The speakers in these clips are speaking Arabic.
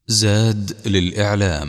زاد للإعلام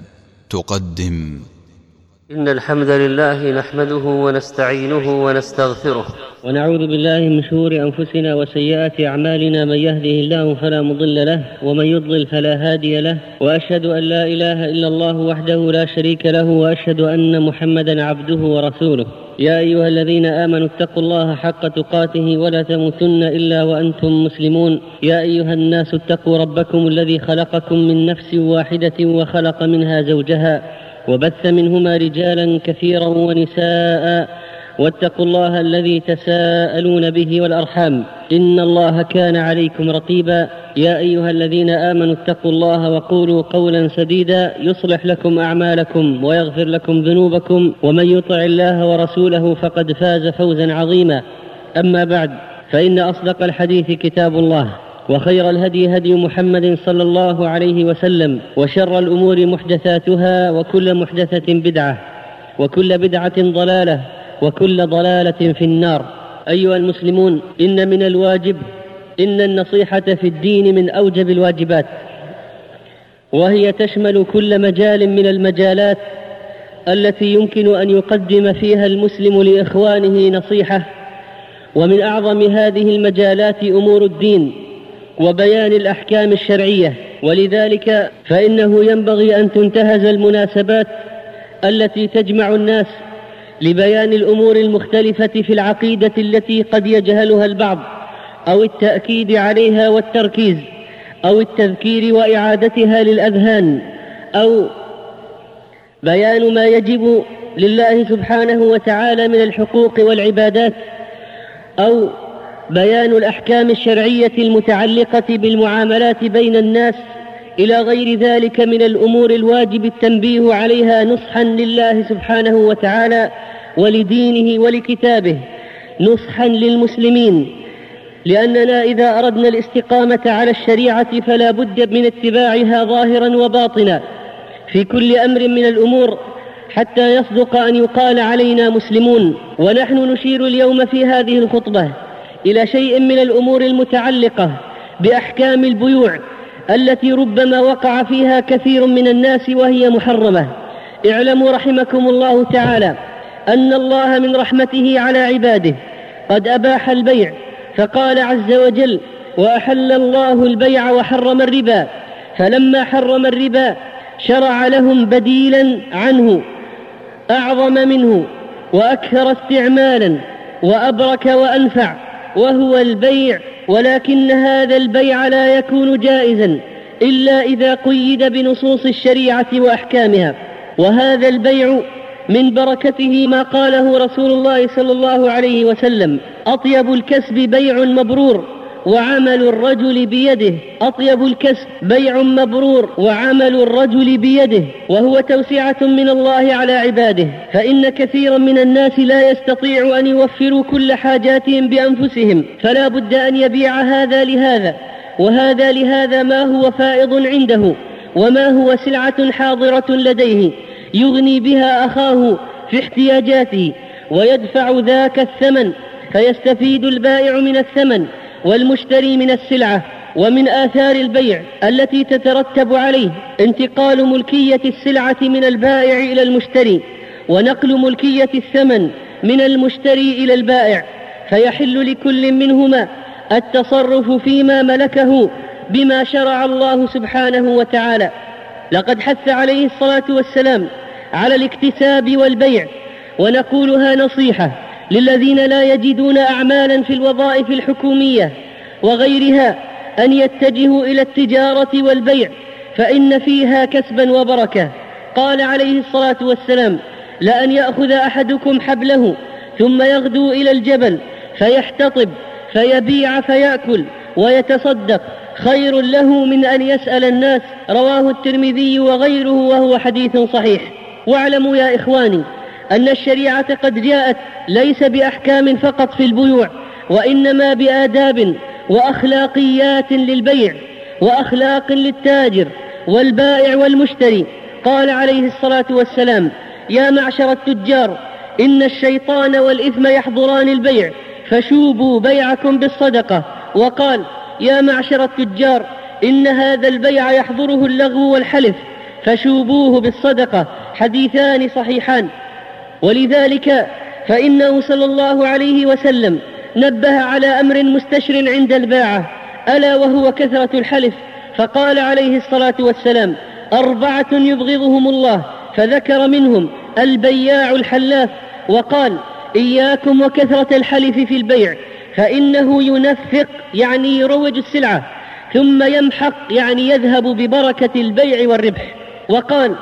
تقدم. إن الحمد لله نحمده ونستعينه ونستغفره ونعوذ بالله من شرور أنفسنا وسيئات أعمالنا، من يهده الله فلا مضل له ومن يضلل فلا هادي له، وأشهد أن لا إله إلا الله وحده لا شريك له، وأشهد أن محمدا عبده ورسوله. يا أيها الذين آمنوا اتقوا الله حق تقاته ولا تموتن إلا وأنتم مسلمون. يا أيها الناس اتقوا ربكم الذي خلقكم من نفس واحدة وخلق منها زوجها وبث منهما رجالا كثيرا ونساء، واتقوا الله الذي تساءلون به والأرحام إن الله كان عليكم رقيبا. يا أيها الذين آمنوا اتقوا الله وقولوا قولا سديدا يصلح لكم أعمالكم ويغفر لكم ذنوبكم، ومن يطع الله ورسوله فقد فاز فوزا عظيما. أما بعد، فإن أصدق الحديث كتاب الله، وخير الهدي هدي محمد صلى الله عليه وسلم، وشر الأمور محدثاتها، وكل محدثة بدعة، وكل بدعة ضلالة، وكل ضلالة في النار. أيها المسلمون، إن من الواجب إن النصيحة في الدين من أوجب الواجبات، وهي تشمل كل مجال من المجالات التي يمكن أن يقدم فيها المسلم لإخوانه نصيحة. ومن أعظم هذه المجالات أمور الدين وبيان الأحكام الشرعية، ولذلك فإنه ينبغي أن تنتهز المناسبات التي تجمع الناس لبيان الأمور المختلفة في العقيدة التي قد يجهلها البعض، أو التأكيد عليها والتركيز، أو التذكير وإعادتها للأذهان، أو بيان ما يجب لله سبحانه وتعالى من الحقوق والعبادات، أو بيان الأحكام الشرعية المتعلقة بالمعاملات بين الناس، إلى غير ذلك من الأمور الواجب التنبيه عليها نصحا لله سبحانه وتعالى ولدينه ولكتابه، نصحا للمسلمين، لأننا إذا أردنا الاستقامة على الشريعة فلا بد من اتباعها ظاهرا وباطنا في كل أمر من الأمور، حتى يصدق أن يقال علينا مسلمون. ونحن نشير اليوم في هذه الخطبة إلى شيء من الأمور المتعلقة بأحكام البيوع التي ربما وقع فيها كثير من الناس وهي محرمة. اعلموا رحمكم الله تعالى أن الله من رحمته على عباده قد أباح البيع، فقال عز وجل: وأحل الله البيع وحرم الربا. فلما حرم الربا شرع لهم بديلا عنه أعظم منه وأكثر استعمالا وأبرك وأنفع، وهو البيع. ولكن هذا البيع لا يكون جائزا إلا إذا قيد بنصوص الشريعة وأحكامها. وهذا البيع من بركته ما قاله رسول الله صلى الله عليه وسلم: أطيب الكسب بيع مبرور وعمل الرجل بيده. أطيب الكسب بيع مبرور وعمل الرجل بيده، وهو توسعة من الله على عباده، فإن كثيرا من الناس لا يستطيع أن يوفروا كل حاجاتهم بأنفسهم، فلا بد أن يبيع هذا لهذا وهذا لهذا ما هو فائض عنده وما هو سلعة حاضرة لديه يغني بها أخاه في احتياجاته، ويدفع ذاك الثمن، فيستفيد البائع من الثمن والمشتري من السلعة. ومن آثار البيع التي تترتب عليه انتقال ملكية السلعة من البائع إلى المشتري، ونقل ملكية الثمن من المشتري إلى البائع، فيحل لكل منهما التصرف فيما ملكه بما شرع الله سبحانه وتعالى. لقد حث عليه الصلاة والسلام على الاكتساب والبيع، ونقولها نصيحة للذين لا يجدون أعمالا في الوظائف الحكومية وغيرها أن يتجهوا إلى التجارة والبيع، فإن فيها كسبا وبركة. قال عليه الصلاة والسلام: لأن يأخذ أحدكم حبله ثم يغدو إلى الجبل فيحتطب فيبيع فيأكل ويتصدق خير له من أن يسأل الناس. رواه الترمذي وغيره، وهو حديث صحيح. واعلموا يا إخواني أن الشريعة قد جاءت ليس بأحكام فقط في البيوع، وإنما بآداب وأخلاقيات للبيع وأخلاق للتاجر والبائع والمشتري. قال عليه الصلاة والسلام: يا معشر التجار، إن الشيطان والإثم يحضران البيع، فشوبوا بيعكم بالصدقة. وقال: يا معشر التجار، إن هذا البيع يحضره اللغو والحلف فشوبوه بالصدقة. حديثان صحيحان. ولذلك فإنه صلى الله عليه وسلم نبه على أمر مستشر عند الباعة، ألا وهو كثرة الحلف، فقال عليه الصلاة والسلام: 4 يبغضهم الله، فذكر منهم البياع الحلاف، وقال: إياكم وكثرة الحلف في البيع، فإنه ينفق يعني يروج السلعة، ثم يمحق يعني يذهب ببركة البيع والربح. وقال: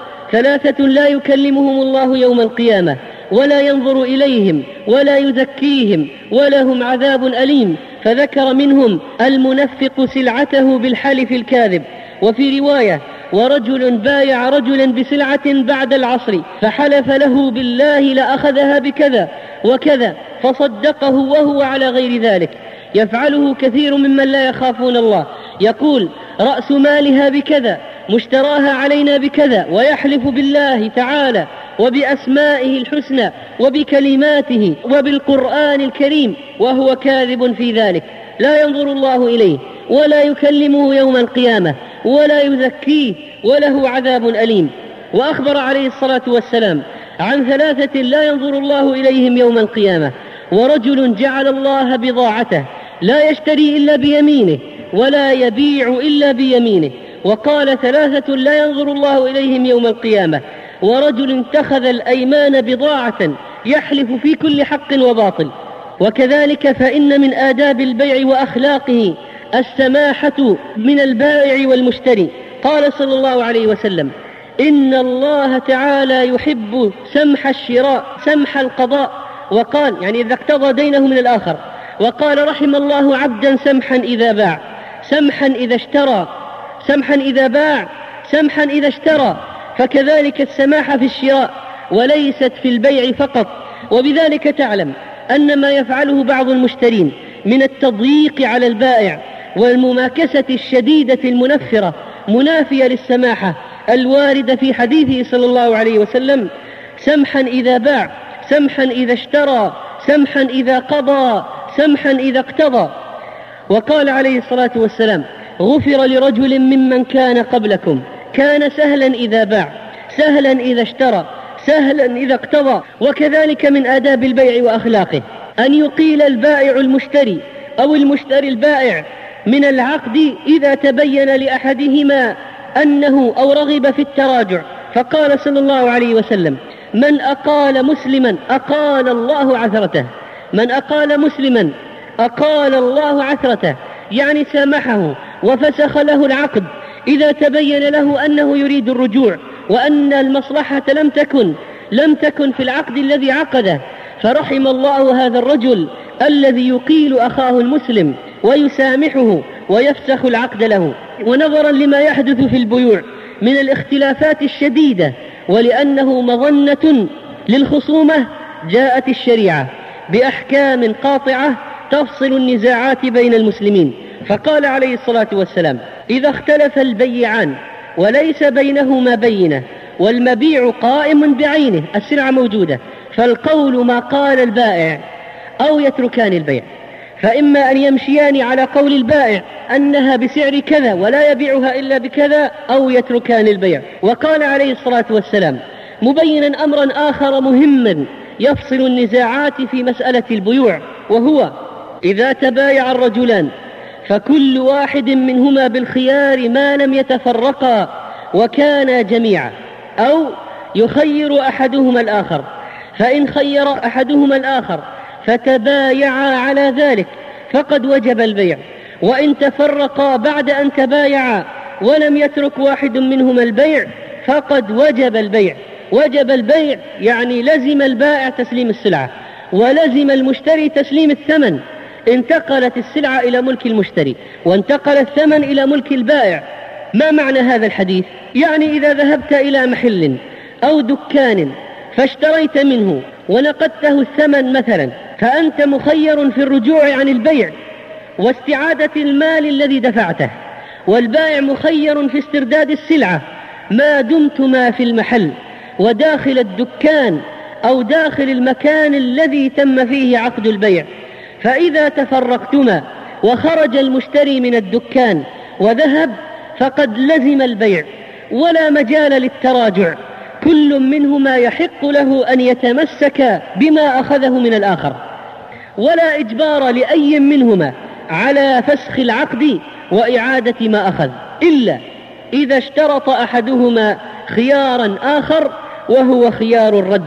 3 لا يكلمهم الله يوم القيامة ولا ينظر إليهم ولا يزكيهم ولهم عذاب أليم، فذكر منهم المنفق سلعته بالحلف الكاذب. وفي رواية: ورجل بايع رجلا بسلعة بعد العصر فحلف له بالله لأخذها بكذا وكذا فصدقه وهو على غير ذلك. يفعله كثير ممن لا يخافون الله، يقول: رأس مالها بكذا، مشتراها علينا بكذا، ويحلف بالله تعالى وبأسمائه الحسنى وبكلماته وبالقرآن الكريم وهو كاذب في ذلك. لا ينظر الله إليه ولا يكلمه يوم القيامة ولا يزكيه وله عذاب أليم. وأخبر عليه الصلاة والسلام عن 3 لا ينظر الله إليهم يوم القيامة: ورجل جعل الله بضاعته، لا يشتري إلا بيمينه ولا يبيع إلا بيمينه. وقال: 3 لا ينظر الله إليهم يوم القيامة: ورجل اتخذ الأيمان بضاعة يحلف في كل حق وباطل. وكذلك فإن من آداب البيع وأخلاقه السماحة من البائع والمشتري. قال صلى الله عليه وسلم: إن الله تعالى يحب سمح الشراء سمح القضاء. وقال يعني إذا اقتضى دينه من الآخر. وقال: رحم الله عبدا سمحا إذا باع، سمحا إذا اشترى، سمحا إذا باع، سمحا إذا اشترى. فكذلك السماحة في الشراء وليست في البيع فقط. وبذلك تعلم أن ما يفعله بعض المشترين من التضييق على البائع والمماكسة الشديدة المنفرة منافية للسماحة الواردة في حديثه صلى الله عليه وسلم: سمحا إذا باع، سمحا إذا اشترى، سمحا إذا قضى، سمحا إذا اقتضى. وقال عليه الصلاة والسلام: غفر لرجل ممن كان قبلكم كان سهلا إذا باع، سهلا إذا اشترى، سهلا إذا اقتضى. وكذلك من آداب البيع وأخلاقه أن يقيل البائع المشتري أو المشتري البائع من العقد إذا تبين لأحدهما أنه أو رغب في التراجع. فقال صلى الله عليه وسلم: من أقال مسلما أقال الله عثرته، من أقال مسلما أقال الله عثرته، يعني سامحه وفسخ له العقد إذا تبين له أنه يريد الرجوع وأن المصلحة لم تكن في العقد الذي عقده. فرحم الله هذا الرجل الذي يقيل أخاه المسلم ويسامحه ويفسخ العقد له. ونظرا لما يحدث في البيوع من الاختلافات الشديدة ولأنه مظنة للخصومة، جاءت الشريعة بأحكام قاطعة تفصل النزاعات بين المسلمين. فقال عليه الصلاة والسلام: إذا اختلف البيعان وليس بينهما بينة والمبيع قائم بعينه، السلعة موجودة، فالقول ما قال البائع أو يتركان البيع. فإما أن يمشيان على قول البائع أنها بسعر كذا ولا يبيعها إلا بكذا، أو يتركان البيع. وقال عليه الصلاة والسلام مبينا أمرا آخر مهما يفصل النزاعات في مسألة البيوع، وهو: إذا تبايع الرجلان فكل واحد منهما بالخيار ما لم يتفرقا وكانا جميعا، أو يخير أحدهما الآخر، فإن خير أحدهما الآخر فتبايعا على ذلك فقد وجب البيع، وإن تفرقا بعد أن تبايعا ولم يترك واحد منهما البيع فقد وجب البيع. وجب البيع يعني لزم البائع تسليم السلعة ولزم المشتري تسليم الثمن. انتقلت السلعة إلى ملك المشتري وانتقل الثمن إلى ملك البائع. ما معنى هذا الحديث؟ يعني إذا ذهبت إلى محل أو دكان فاشتريت منه ونقدته الثمن مثلا، فأنت مخير في الرجوع عن البيع واستعادة المال الذي دفعته، والبائع مخير في استرداد السلعة ما دمتما في المحل وداخل الدكان أو داخل المكان الذي تم فيه عقد البيع. فإذا تفرقتما وخرج المشتري من الدكان وذهب، فقد لزم البيع ولا مجال للتراجع، كل منهما يحق له أن يتمسك بما أخذه من الآخر، ولا إجبار لأي منهما على فسخ العقد وإعادة ما أخذ، إلا إذا اشترط أحدهما خيارا آخر وهو خيار الرد.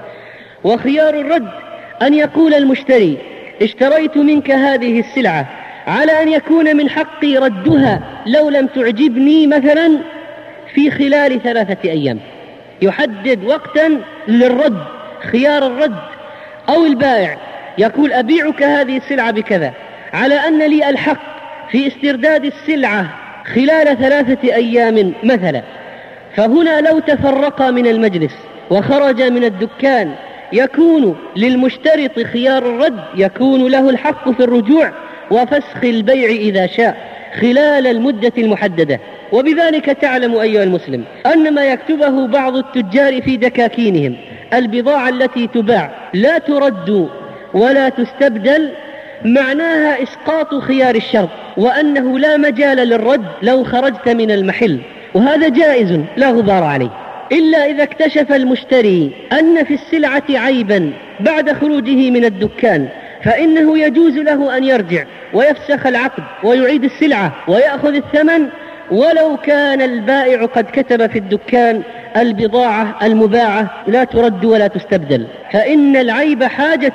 وخيار الرد أن يقول المشتري: اشتريت منك هذه السلعة على أن يكون من حقي ردها لو لم تعجبني مثلا في خلال 3 أيام، يحدد وقتا للرد، خيار الرد. أو البائع يقول: أبيعك هذه السلعة بكذا على أن لي الحق في استرداد السلعة خلال 3 أيام مثلا. فهنا لو تفرق من المجلس وخرج من الدكان يكون للمشترط خيار الرد، يكون له الحق في الرجوع وفسخ البيع إذا شاء خلال المدة المحددة. وبذلك تعلم أيها المسلم أن ما يكتبه بعض التجار في دكاكينهم: البضاعة التي تباع لا ترد ولا تستبدل، معناها إسقاط خيار الشرط، وأنه لا مجال للرد لو خرجت من المحل، وهذا جائز لا غبار عليه، إلا إذا اكتشف المشتري أن في السلعة عيبا بعد خروجه من الدكان، فإنه يجوز له أن يرجع ويفسخ العقد ويعيد السلعة ويأخذ الثمن، ولو كان البائع قد كتب في الدكان: البضاعة المباعة لا ترد ولا تستبدل. فإن العيب حاجة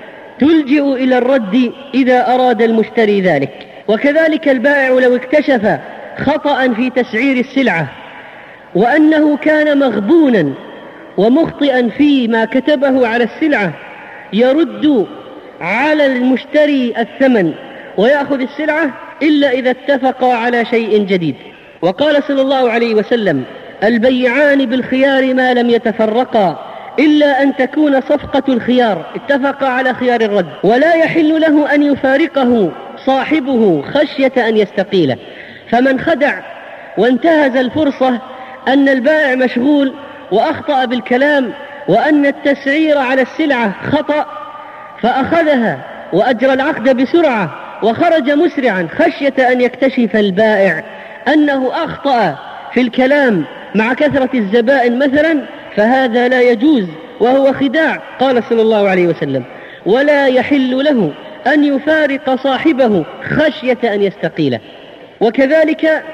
تلجئ إلى الرد إذا أراد المشتري ذلك. وكذلك البائع لو اكتشف خطأ في تسعير السلعة وأنه كان مغبونا ومخطئا فيما كتبه على السلعة، يرد على المشتري الثمن ويأخذ السلعة إلا إذا اتفقا على شيء جديد. وقال صلى الله عليه وسلم: البيعان بالخيار ما لم يتفرقا إلا أن تكون صفقة الخيار، اتفقا على خيار الرد، ولا يحل له أن يفارقه صاحبه خشية أن يستقيله. فمن خدع وانتهز الفرصة أن البائع مشغول وأخطأ بالكلام وأن التسعير على السلعة خطأ، فأخذها وأجرى العقد بسرعة وخرج مسرعا خشية أن يكتشف البائع أنه أخطأ في الكلام مع كثرة الزبائن مثلا، فهذا لا يجوز وهو خداع. قال صلى الله عليه وسلم: ولا يحل له أن يفارق صاحبه خشية أن يستقيله. وكذلك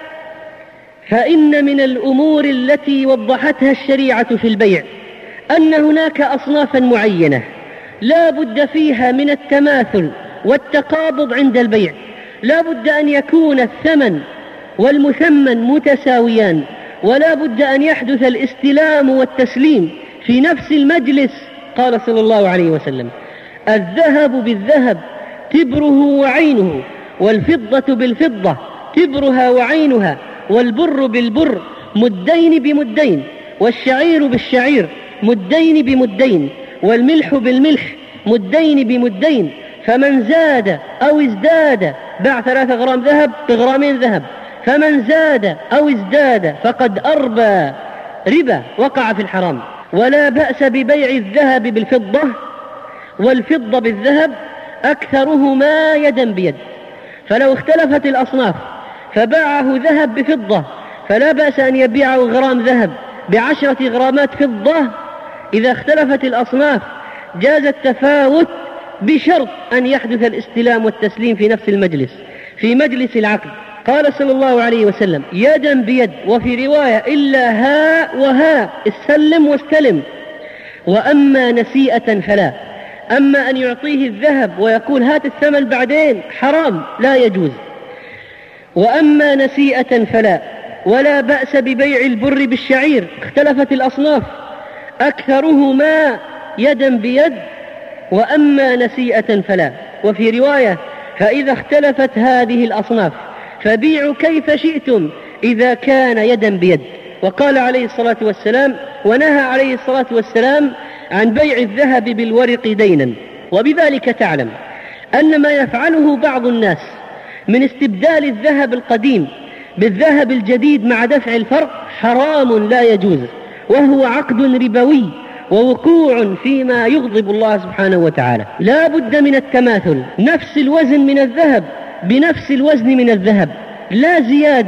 فإن من الأمور التي وضحتها الشريعة في البيع أن هناك أصنافا معينة لا بد فيها من التماثل والتقابض عند البيع، لا بد أن يكون الثمن والمثمن متساويان، ولا بد أن يحدث الاستلام والتسليم في نفس المجلس. قال صلى الله عليه وسلم: الذهب بالذهب تبره وعينه، والفضة بالفضة تبرها وعينها، والبر بالبر مدين بمدين، والشعير بالشعير مدين بمدين، والملح بالملح مدين بمدين، فمن زاد أو ازداد باع 3 غرام ذهب بغرامين ذهب، فمن زاد أو ازداد فقد أربى ربا وقع في الحرام. ولا بأس ببيع الذهب بالفضة والفضة بالذهب أكثرهما يدا بيد. فلو اختلفت الأصناف فباعه ذهب بفضة فلا بأس أن يبيعه غرام ذهب ب10 غرامات فضة. إذا اختلفت الأصناف جاز التفاوت بشرط أن يحدث الاستلام والتسليم في نفس المجلس، في مجلس العقد. قال صلى الله عليه وسلم: يدا بيد، وفي رواية: إلا ها وها، استلم واستلم. وأما نسيئة فلا، أما أن يعطيه الذهب ويقول هات الثمن بعدين، حرام لا يجوز. وأما نسيئة فلا. ولا بأس ببيع البر بالشعير، اختلفت الأصناف أكثرهما يدا بيد، وأما نسيئة فلا. وفي رواية: فإذا اختلفت هذه الأصناف فبيعوا كيف شئتم إذا كان يدا بيد. وقال عليه الصلاة والسلام: ونهى عليه الصلاة والسلام عن بيع الذهب بالورق دينا. وبذلك تعلم أن ما يفعله بعض الناس من استبدال الذهب القديم بالذهب الجديد مع دفع الفرق حرام لا يجوز، وهو عقد ربوي ووقوع فيما يغضب الله سبحانه وتعالى. لا بد من التماثل، نفس الوزن من الذهب بنفس الوزن من الذهب، لا زيادة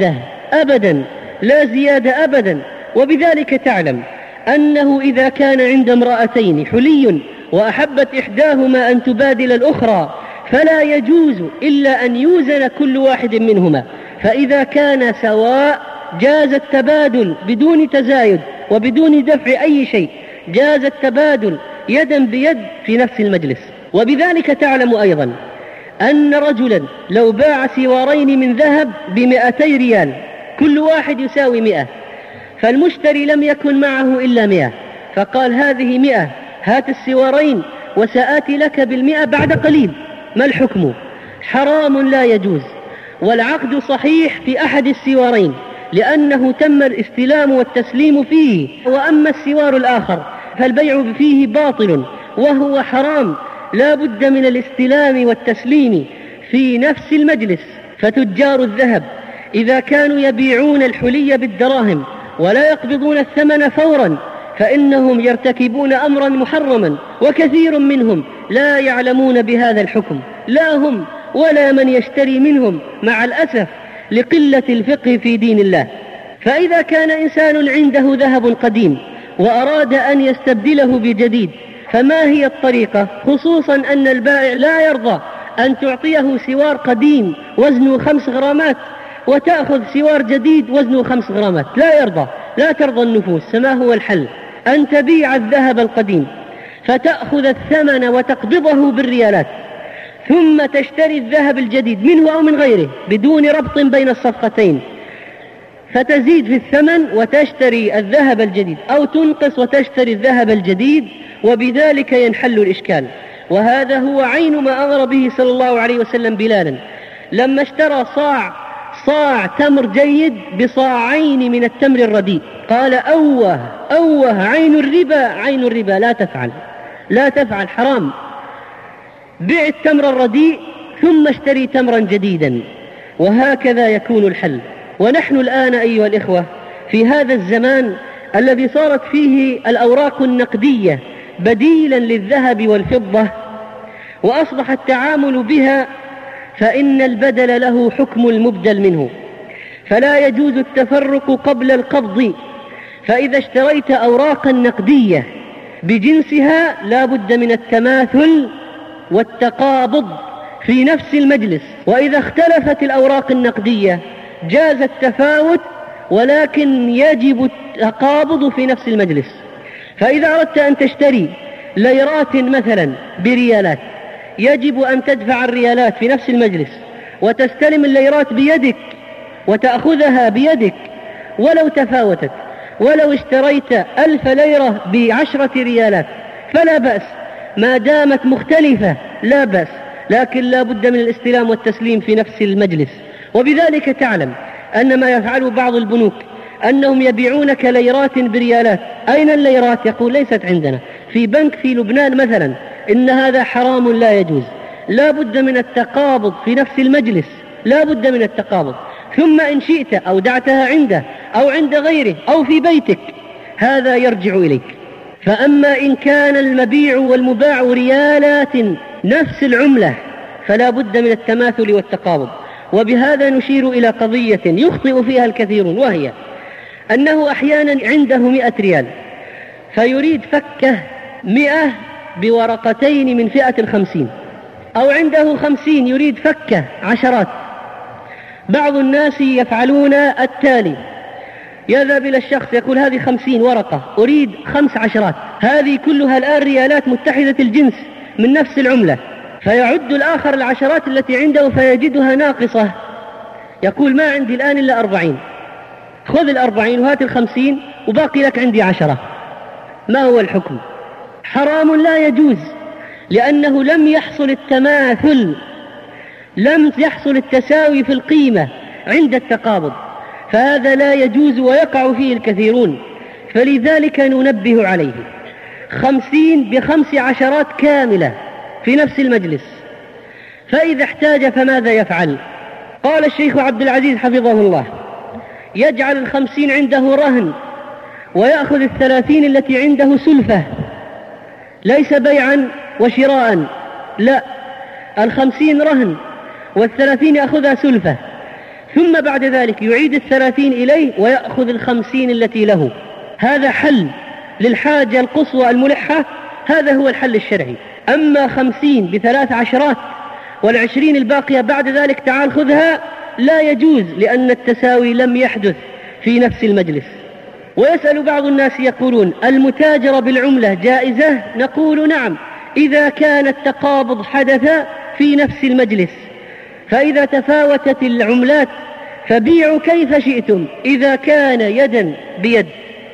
أبدا، لا زيادة أبدا. وبذلك تعلم أنه إذا كان عند امرأتين حلي وأحبت إحداهما أن تبادل الأخرى فلا يجوز إلا أن يوزن كل واحد منهما، فإذا كان سواء جاز التبادل بدون تزايد وبدون دفع أي شيء، جاز التبادل يدا بيد في نفس المجلس. وبذلك تعلم أيضا أن رجلا لو باع سوارين من ذهب ب200 ريال كل واحد يساوي 100، فالمشتري لم يكن معه إلا 100، فقال هذه 100، هات السوارين وسآتي لك بال100 بعد قليل. ما الحكم؟ حرام لا يجوز. والعقد صحيح في أحد السوارين لأنه تم الاستلام والتسليم فيه، وأما السوار الآخر فالبيع فيه باطل وهو حرام، لا بد من الاستلام والتسليم في نفس المجلس. فتجار الذهب إذا كانوا يبيعون الحلي بالدراهم ولا يقبضون الثمن فورا فإنهم يرتكبون أمرا محرما، وكثير منهم لا يعلمون بهذا الحكم، لا هم ولا من يشتري منهم مع الأسف لقلة الفقه في دين الله. فإذا كان إنسان عنده ذهب قديم وأراد أن يستبدله بجديد فما هي الطريقة؟ خصوصا أن البائع لا يرضى أن تعطيه سوار قديم وزنه 5 غرامات وتأخذ سوار جديد وزنه 5 غرامات، لا يرضى، لا ترضى النفوس. فما هو الحل؟ أن تبيع الذهب القديم فتأخذ الثمن وتقبضه بالريالات، ثم تشتري الذهب الجديد منه أو من غيره بدون ربط بين الصفقتين، فتزيد في الثمن وتشتري الذهب الجديد، أو تنقص وتشتري الذهب الجديد، وبذلك ينحل الإشكال. وهذا هو عين ما أمر به صلى الله عليه وسلم بلالا لما اشترى صاع تمر جيد بصاعين من التمر الرديء، قال أوه عين الربا، لا تفعل، حرام. بيع التمر الرديء ثم اشتري تمرا جديدا، وهكذا يكون الحل. ونحن الآن أيها الإخوة في هذا الزمان الذي صارت فيه الأوراق النقدية بديلا للذهب والفضة وأصبح التعامل بها، فإن البدل له حكم المبدل منه، فلا يجوز التفرق قبل القبض. فإذا اشتريت أوراقا نقدية بجنسها لا بد من التماثل والتقابض في نفس المجلس، وإذا اختلفت الأوراق النقدية جاز التفاوت ولكن يجب التقابض في نفس المجلس. فإذا أردت أن تشتري ليرات مثلا بريالات يجب أن تدفع الريالات في نفس المجلس وتستلم الليرات بيدك وتأخذها بيدك ولو تفاوتت. ولو اشتريت 1000 ليرة ب10 ريالات فلا بأس ما دامت مختلفة، لا بأس، لكن لا بد من الاستلام والتسليم في نفس المجلس. وبذلك تعلم أن ما يفعله بعض البنوك أنهم يبيعونك ليرات بريالات. أين الليرات؟ يقول ليست عندنا، في بنك في لبنان مثلا. إن هذا حرام لا يجوز، لا بد من التقابض في نفس المجلس، لا بد من التقابض. ثم إن شئت أودعتها عنده أو عند غيره أو في بيتك هذا يرجع إليك. فأما إن كان المبيع والمباع ريالات نفس العملة فلا بد من التماثل والتقابض. وبهذا نشير إلى قضية يخطئ فيها الكثيرون، وهي أنه أحيانا عنده 100 ريال فيريد فكه 100 بورقتين من فئة 50، أو عنده 50 يريد فكه عشرات. بعض الناس يفعلون التالي: يذهب إلى الشخص يقول هذه 50 ورقة أريد 5 عشرات، هذه كلها الآن ريالات متحدة الجنس من نفس العملة، فيعد الآخر العشرات التي عنده فيجدها ناقصة، يقول ما عندي الآن إلا 40، خذ 40 وهات 50 وباقي لك عندي 10. ما هو الحكم؟ حرام لا يجوز، لأنه لم يحصل التماثل، لم يحصل التساوي في القيمة عند التقابض، فهذا لا يجوز ويقع فيه الكثيرون. فلذلك ننبه عليه 50 ب5 عشرات كاملة في نفس المجلس. فإذا احتاج فماذا يفعل؟ قال الشيخ عبد العزيز حفظه الله: يجعل 50 عنده رهن ويأخذ 30 التي عنده سلفة، ليس بيعا وشراء، لا، 50 رهن 30 يأخذها سلفة، ثم بعد ذلك يعيد 30 إليه ويأخذ 50 التي له. هذا حل للحاجة القصوى الملحة، هذا هو الحل الشرعي. أما 50 ب3 عشرات وال20 الباقية بعد ذلك تعال خذها، لا يجوز، لأن التساوي لم يحدث في نفس المجلس. ويسأل بعض الناس يقولون المتاجرة بالعملة جائزة؟ نقول نعم، إذا كان التقابض حدث في نفس المجلس، فإذا تفاوتت العملات فبيعوا كيف شئتم إذا كان يدا بيد.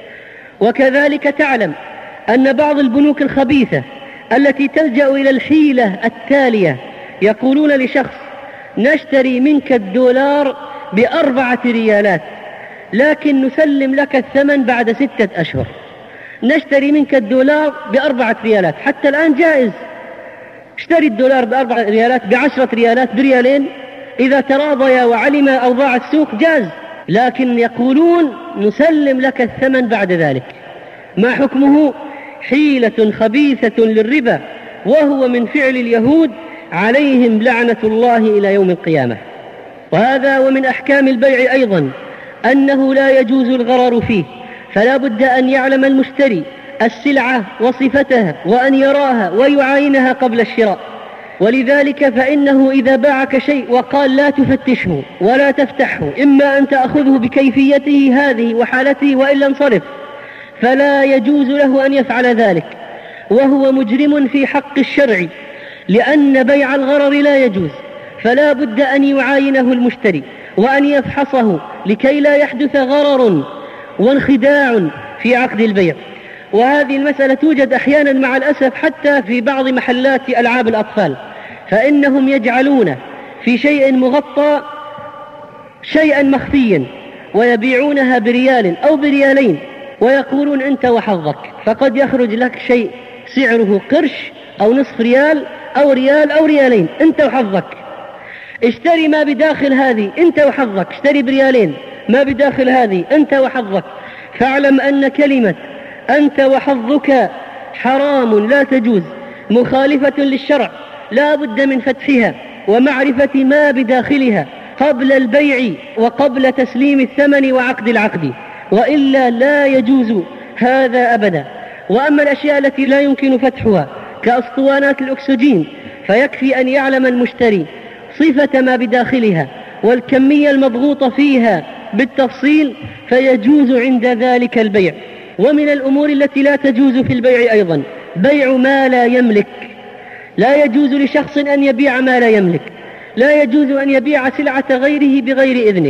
وكذلك تعلم أن بعض البنوك الخبيثة التي تلجأ إلى الحيلة التالية، يقولون لشخص نشتري منك $4 ب4 ريالات، لكن نسلم لك الثمن بعد 6 أشهر. نشتري منك $4 ب4 ريالات، حتى الآن جائز، اشتري $4 ب4 ريالات ب10 ريالات بريالين، إذا تراضيا وعلم أوضاع السوق جاز. لكن يقولون نسلم لك الثمن بعد ذلك. ما حكمه؟ حيلة خبيثة للربا، وهو من فعل اليهود عليهم لعنة الله إلى يوم القيامة. وهذا ومن أحكام البيع أيضا أنه لا يجوز الغرر فيه، فلا بد أن يعلم المشتري السلعة وصفتها وأن يراها ويعاينها قبل الشراء. ولذلك فإنه إذا باعك شيء وقال لا تفتشه ولا تفتحه، إما أن تأخذه بكيفيته هذه وحالته وإلا انصرف، فلا يجوز له أن يفعل ذلك، وهو مجرم في حق الشرع، لأن بيع الغرر لا يجوز. فلا بد أن يعاينه المشتري وأن يفحصه لكي لا يحدث غرر وانخداع في عقد البيع. وهذه المسألة توجد أحيانا مع الأسف حتى في بعض محلات ألعاب الأطفال، فإنهم يجعلون في شيء مغطى شيئا مخفيا ويبيعونها بريال أو بريالين، ويقولون أنت وحظك، فقد يخرج لك شيء سعره قرش أو نصف ريال أو ريال أو ريالين، أنت وحظك. اشتري ما بداخل هذه أنت وحظك، اشتري بريالين ما بداخل هذه أنت وحظك. فاعلم أن كلمة أنت وحظك حرام لا تجوز، مخالفة للشرع، لا بد من فتحها ومعرفة ما بداخلها قبل البيع وقبل تسليم الثمن وعقد العقد، وإلا لا يجوز هذا أبدا. وأما الأشياء التي لا يمكن فتحها كأسطوانات الأكسجين، فيكفي أن يعلم المشتري صفة ما بداخلها والكمية المضغوطة فيها بالتفصيل، فيجوز عند ذلك البيع. ومن الأمور التي لا تجوز في البيع أيضا بيع ما لا يملك. لا يجوز لشخص أن يبيع ما لا يملك، لا يجوز أن يبيع سلعة غيره بغير إذنه.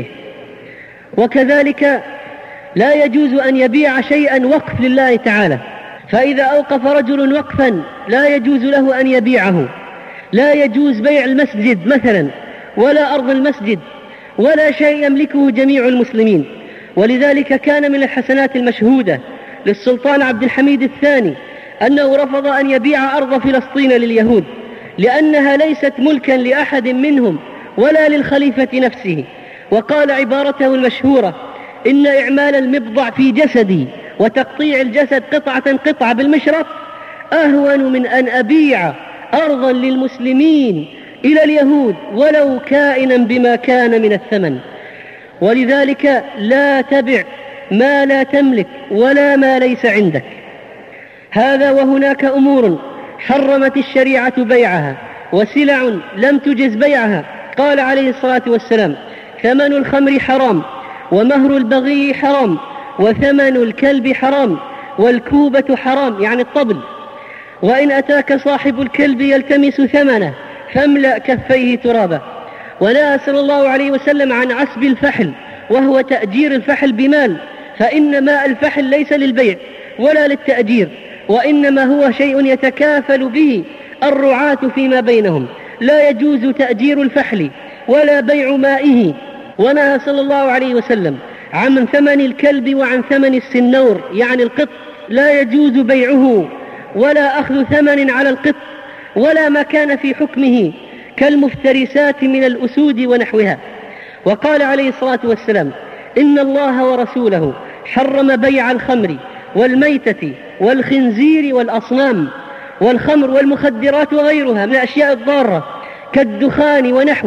وكذلك لا يجوز أن يبيع شيئا وقف لله تعالى، فإذا أوقف رجل وقفا لا يجوز له أن يبيعه. لا يجوز بيع المسجد مثلا، ولا أرض المسجد، ولا شيء يملكه جميع المسلمين. ولذلك كان من الحسنات المشهودة للسلطان عبد الحميد الثاني أنه رفض أن يبيع أرض فلسطين لليهود، لأنها ليست ملكا لأحد منهم ولا للخليفة نفسه. وقال عبارته المشهورة: إن إعمال المبضع في جسدي وتقطيع الجسد قطعة بالمشرط أهون من أن أبيع أرضا للمسلمين إلى اليهود ولو كائنا بما كان من الثمن. ولذلك لا تبع ما لا تملك ولا ما ليس عندك. هذا وهناك أمور حرمت الشريعة بيعها وسلع لم تجز بيعها. قال عليه الصلاة والسلام: ثمن الخمر حرام، ومهر البغي حرام، وثمن الكلب حرام، والكوبة حرام، يعني الطبل. وإن أتاك صاحب الكلب يلتمس ثمنه فاملأ كفيه ترابا. ونهى صلى الله عليه وسلم عن عسب الفحل، وهو تأجير الفحل بمال، فإن ماء الفحل ليس للبيع ولا للتأجير، وإنما هو شيء يتكافل به الرعاة فيما بينهم. لا يجوز تأجير الفحل ولا بيع مائه. ونهى صلى الله عليه وسلم عن ثمن الكلب وعن ثمن السنور، يعني القط، لا يجوز بيعه ولا أخذ ثمن على القط ولا ما كان في حكمه كالمفترسات من الأسود ونحوها. وقال عليه الصلاة والسلام: إن الله ورسوله حرم بيع الخمر والميتة والخنزير والأصنام والخمر والمخدرات وغيرها من الأشياء الضارة كالدخان ونحوه،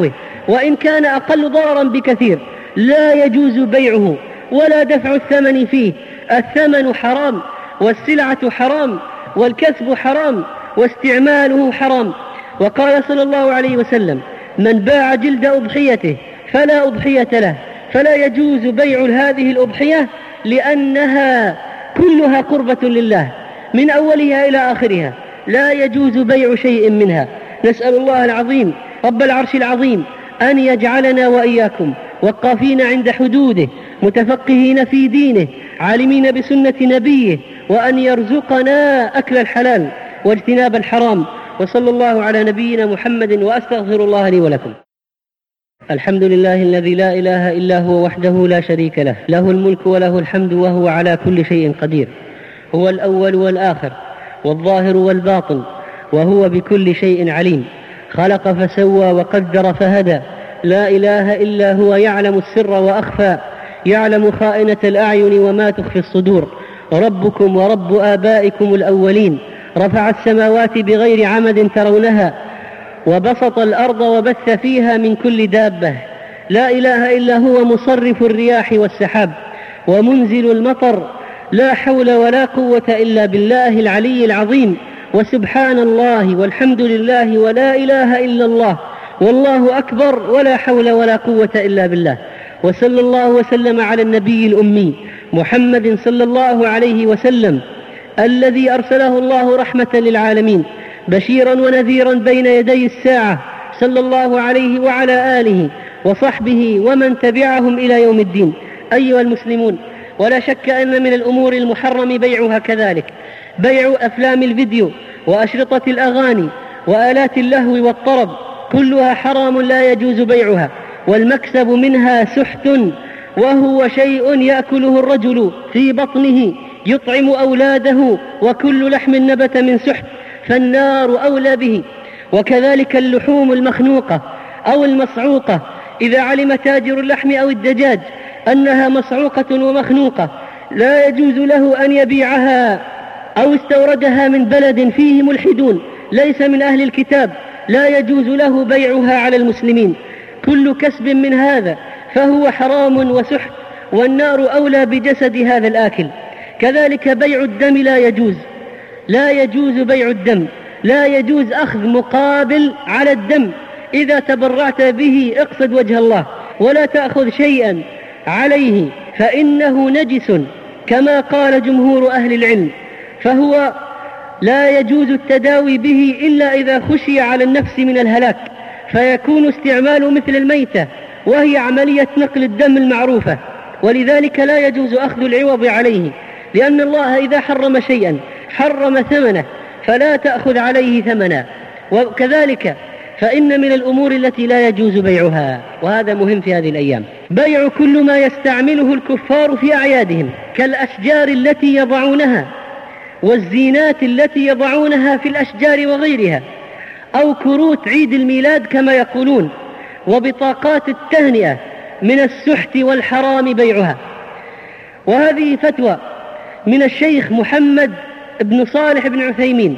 وإن كان أقل ضررا بكثير لا يجوز بيعه ولا دفع الثمن فيه. الثمن حرام، والسلعة حرام، والكسب حرام، واستعماله حرام. وقال صلى الله عليه وسلم: من باع جلد أضحيته فلا أضحية له. فلا يجوز بيع هذه الأضحية لأنها كلها قربة لله من أولها إلى آخرها، لا يجوز بيع شيء منها. نسأل الله العظيم رب العرش العظيم أن يجعلنا وإياكم وقافين عند حدوده، متفقهين في دينه، عالمين بسنة نبيه، وأن يرزقنا أكل الحلال واجتناب الحرام. وصلى الله على نبينا محمد، وأستغفر الله لي ولكم. الحمد لله الذي لا إله إلا هو وحده لا شريك له، له الملك وله الحمد وهو على كل شيء قدير. هو الأول والآخر والظاهر والباطن، وهو بكل شيء عليم. خلق فسوى وقدر فهدى، لا إله إلا هو، يعلم السر وأخفى، يعلم خائنة الأعين وما تخفي الصدور. ربكم ورب آبائكم الأولين، رفع السماوات بغير عمد ترونها، وبسط الأرض وبث فيها من كل دابة. لا إله إلا هو، مصرف الرياح والسحاب ومنزل المطر. لا حول ولا قوة إلا بالله العلي العظيم. وسبحان الله والحمد لله ولا إله إلا الله والله أكبر، ولا حول ولا قوة إلا بالله. وصلى الله وسلم على النبي الأمي محمد صلى الله عليه وسلم، الذي أرسله الله رحمة للعالمين، بشيرا ونذيرا بين يدي الساعة، صلى الله عليه وعلى آله وصحبه ومن تبعهم إلى يوم الدين. أيها المسلمون، ولا شك أن من الأمور المحرم بيعها كذلك بيع أفلام الفيديو وأشرطة الأغاني وآلات اللهو والطرب، كلها حرام لا يجوز بيعها، والمكسب منها سحت، وهو شيء يأكله الرجل في بطنه يطعم أولاده، وكل لحم نبت من سحت فالنار أولى به. وكذلك اللحوم المخنوقة أو المصعوقة، إذا علم تاجر اللحم أو الدجاج أنها مصعوقة ومخنوقة لا يجوز له أن يبيعها، أو استوردها من بلد فيه ملحدون ليس من أهل الكتاب لا يجوز له بيعها على المسلمين. كل كسب من هذا فهو حرام وسحت، والنار أولى بجسد هذا الآكل. كذلك بيع الدم لا يجوز بيع الدم، لا يجوز أخذ مقابل على الدم. إذا تبرعت به اقصد وجه الله، ولا تأخذ شيئا عليه فإنه نجس كما قال جمهور أهل العلم. فهو لا يجوز التداوي به إلا إذا خشي على النفس من الهلاك، فيكون استعمال مثل الميتة، وهي عملية نقل الدم المعروفة، ولذلك لا يجوز أخذ العوض عليه، لأن الله إذا حرم شيئا حرم ثمنه، فلا تأخذ عليه ثمنا. وكذلك فإن من الأمور التي لا يجوز بيعها، وهذا مهم في هذه الأيام، بيع كل ما يستعمله الكفار في أعيادهم، كالأشجار التي يضعونها، والزينات التي يضعونها في الأشجار وغيرها، أو كروت عيد الميلاد كما يقولون، وبطاقات التهنئة، من السحت والحرام بيعها. وهذه فتوى من الشيخ محمد بن صالح بن عثيمين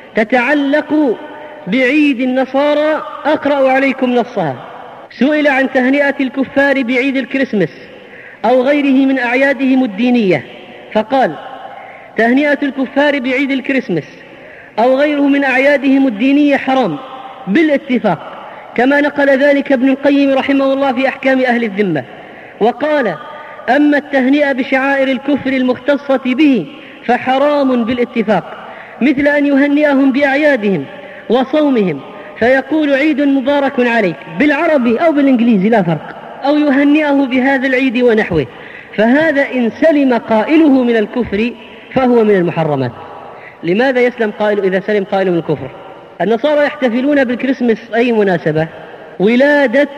تتعلق بعيد النصارى، أقرأ عليكم نصها. سئل عن تهنئة الكفار بعيد الكريسماس أو غيره من أعيادهم الدينية، فقال: تهنئة الكفار بعيد الكريسماس أو غيره من أعيادهم الدينية حرام بالاتفاق، كما نقل ذلك ابن القيم رحمه الله في أحكام أهل الذمة. وقال: أما التهنئة بشعائر الكفر المختصة به فحرام بالاتفاق، مثل أن يهنئهم بأعيادهم وصومهم، فيقول: عيد مبارك عليك بالعربي أو بالإنجليزي لا فرق، أو يهنئه بهذا العيد ونحوه، فهذا إن سلم قائله من الكفر فهو من المحرمات. لماذا يسلم قائل إذا سلم قائل من الكفر؟ النصارى يحتفلون بالكريسماس أي مناسبة؟ ولادة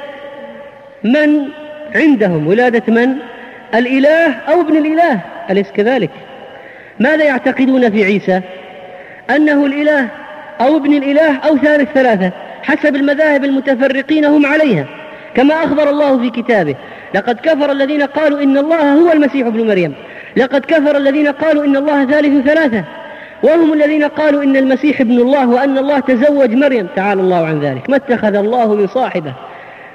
من عندهم؟ ولادة من؟ الإله أو ابن الإله، أليس كذلك؟ ماذا يعتقدون في عيسى؟ أنه الإله أو ابن الإله أو ثالث ثلاثة، حسب المذاهب المتفرقين هم عليها، كما أخبر الله في كتابه: لقد كفر الذين قالوا إن الله هو المسيح ابن مريم، لقد كفر الذين قالوا إن الله ثالث ثلاثة، وهم الذين قالوا إن المسيح ابن الله وأن الله تزوج مريم، تعالى الله عن ذلك، ما اتخذ الله من صاحبه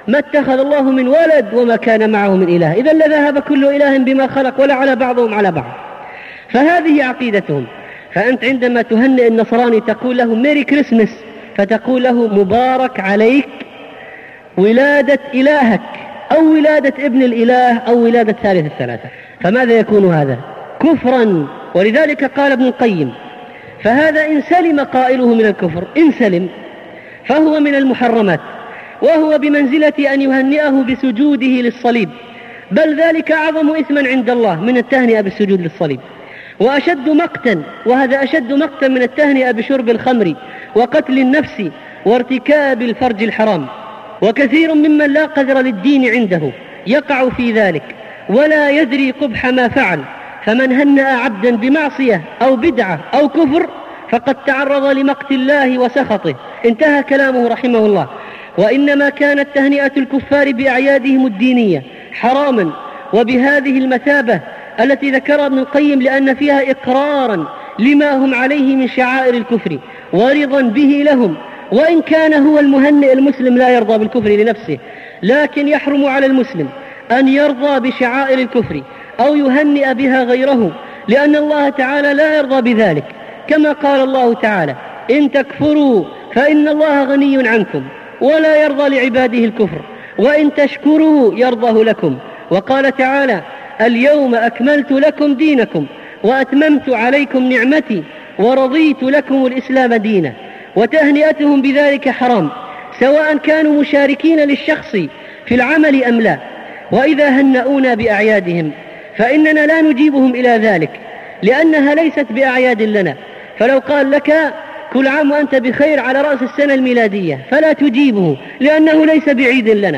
ما اتخذ الله من ولد وما كان معه من إله، إذا لذهب كل إله بما خلق ولا على بعضهم على بعض. فهذه عقيدتهم. فأنت عندما تهنئ النصراني تقول له ميري كريسمس، فتقول له مبارك عليك ولادة إلهك، أو ولادة ابن الإله، أو ولادة ثالث الثلاثة. فماذا يكون هذا؟ كفرا. ولذلك قال ابن القيم: فهذا إن سلم قائله من الكفر، إن سلم فهو من المحرمات، وهو بمنزلة أن يهنئه بسجوده للصليب، بل ذلك أعظم إثما عند الله من التهنئة بالسجود للصليب، وأشد مقتا، وهذا أشد مقتا من التهنئة بشرب الخمر وقتل النفس وارتكاب الفرج الحرام. وكثير ممن لا قدر للدين عنده يقع في ذلك ولا يدري قبح ما فعل، فمن هنأ عبدا بمعصية أو بدعة أو كفر فقد تعرض لمقت الله وسخطه. انتهى كلامه رحمه الله. وإنما كانت تهنئة الكفار بأعيادهم الدينية حراما وبهذه المثابة التي ذكرها ابن القيم، لأن فيها إقرارا لما هم عليه من شعائر الكفر ورضا به لهم، وإن كان هو المهنئ المسلم لا يرضى بالكفر لنفسه، لكن يحرم على المسلم أن يرضى بشعائر الكفر أو يهنئ بها غيره، لأن الله تعالى لا يرضى بذلك، كما قال الله تعالى: إن تكفروا فإن الله غني عنكم ولا يرضى لعباده الكفر، وإن تشكروا يرضه لكم. وقال تعالى: اليوم أكملت لكم دينكم وأتممت عليكم نعمتي ورضيت لكم الإسلام دينا. وتهنئتهم بذلك حرام، سواء كانوا مشاركين للشخص في العمل أم لا. وإذا هنؤونا بأعيادهم فإننا لا نجيبهم إلى ذلك، لأنها ليست بأعياد لنا. فلو قال لك كل عام وأنت بخير على رأس السنة الميلادية فلا تجيبه، لأنه ليس بعيد لنا،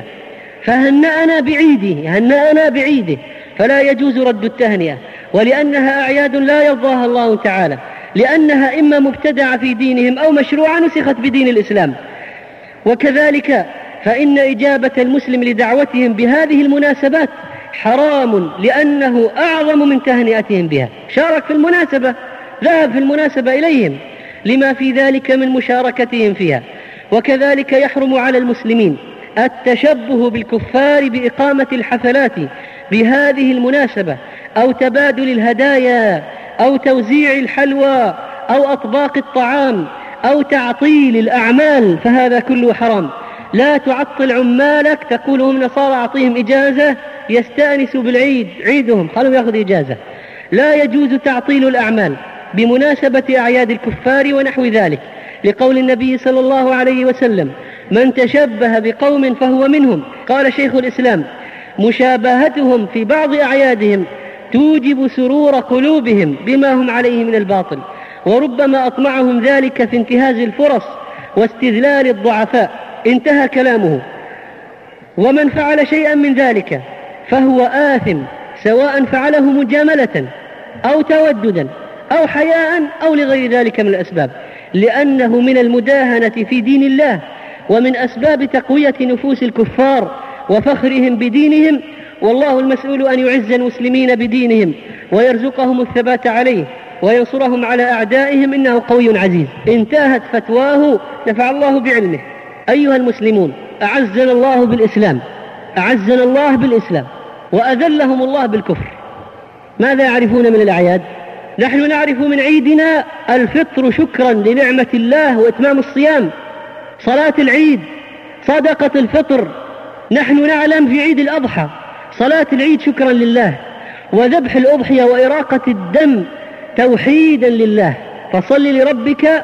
هنأنا بعيده، فلا يجوز رد التهنئة، ولأنها أعياد لا يرضاها الله تعالى، لأنها إما مبتدعة في دينهم أو مشروعة نسخت بدين الإسلام. وكذلك فإن إجابة المسلم لدعوتهم بهذه المناسبات حرام، لأنه أعظم من تهنئتهم بها. شارك في المناسبة، ذهب في المناسبة إليهم لما في ذلك من مشاركتهم فيها. وكذلك يحرم على المسلمين التشبه بالكفار بإقامة الحفلات بهذه المناسبة، أو تبادل الهدايا، أو توزيع الحلوى، أو أطباق الطعام، أو تعطيل الأعمال، فهذا كله حرام. لا تعطل عمالك، تقول هم نصارى أعطيهم إجازة يستأنسوا بالعيد، عيدهم خلوا يأخذ إجازة. لا يجوز تعطيل الأعمال بمناسبة أعياد الكفار ونحو ذلك، لقول النبي صلى الله عليه وسلم: من تشبه بقوم فهو منهم. قال شيخ الإسلام: مشابهتهم في بعض أعيادهم توجب سرور قلوبهم بما هم عليه من الباطل، وربما أطمعهم ذلك في انتهاز الفرص واستذلال الضعفاء. انتهى كلامه. ومن فعل شيئا من ذلك فهو آثم، سواء فعله مجاملة أو توددا أو حياء أو لغير ذلك من الأسباب، لأنه من المداهنة في دين الله، ومن أسباب تقوية نفوس الكفار وفخرهم بدينهم. والله المسؤول أن يعز المسلمين بدينهم ويرزقهم الثبات عليه وينصرهم على أعدائهم، إنه قوي عزيز. انتهت فتواه، نفع الله بعلمه. أيها المسلمون، أعزنا الله بالإسلام وأذلهم الله بالكفر. ماذا يعرفون من الأعياد؟ نحن نعرف من عيدنا الفطر شكرا لنعمة الله وإتمام الصيام، صلاة العيد، صدقة الفطر. نحن نعلم في عيد الأضحى صلاة العيد شكرا لله، وذبح الأضحية وإراقة الدم توحيدا لله. فصل لربك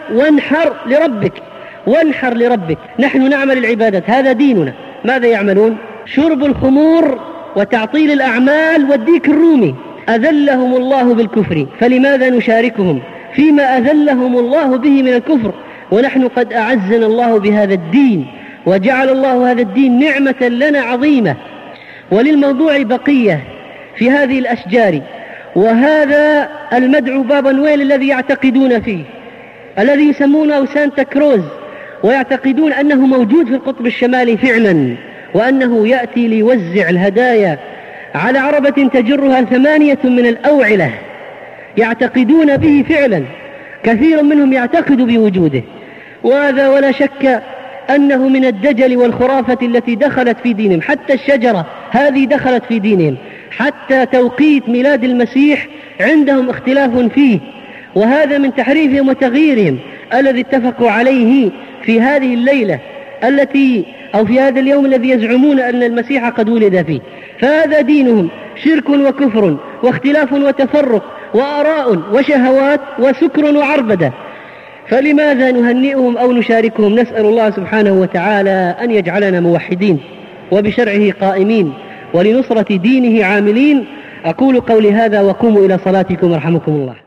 وانحر لربك. نحن نعمل العبادات، هذا ديننا. ماذا يعملون؟ شرب الخمور وتعطيل الأعمال والديك الرومي. أذلهم الله بالكفر، فلماذا نشاركهم فيما أذلهم الله به من الكفر، ونحن قد أعزنا الله بهذا الدين، وجعل الله هذا الدين نعمة لنا عظيمة. وللموضوع بقية في هذه الأشجار، وهذا المدعو بابا نويل الذي يعتقدون فيه، الذي يسمونه سانتا كروز، ويعتقدون أنه موجود في القطب الشمالي فعلا، وأنه يأتي ليوزع الهدايا على عربة تجرها 8 من الأوعلة. يعتقدون به فعلا، كثير منهم يعتقد بوجوده، وهذا ولا شك أنه من الدجل والخرافة التي دخلت في دينهم، حتى الشجرة هذه دخلت في دينهم، حتى توقيت ميلاد المسيح عندهم اختلاف فيه، وهذا من تحريفهم وتغييرهم الذي اتفقوا عليه في هذه الليلة التي أو في هذا اليوم الذي يزعمون أن المسيح قد ولد فيه. فهذا دينهم شرك وكفر واختلاف وتفرق وآراء وشهوات وسكر وعربدة، فلماذا نهنئهم أو نشاركهم؟ نسأل الله سبحانه وتعالى أن يجعلنا موحدين وبشرعه قائمين ولنصرة دينه عاملين. أقول قولي هذا وقوموا إلى صلاتكم رحمكم الله.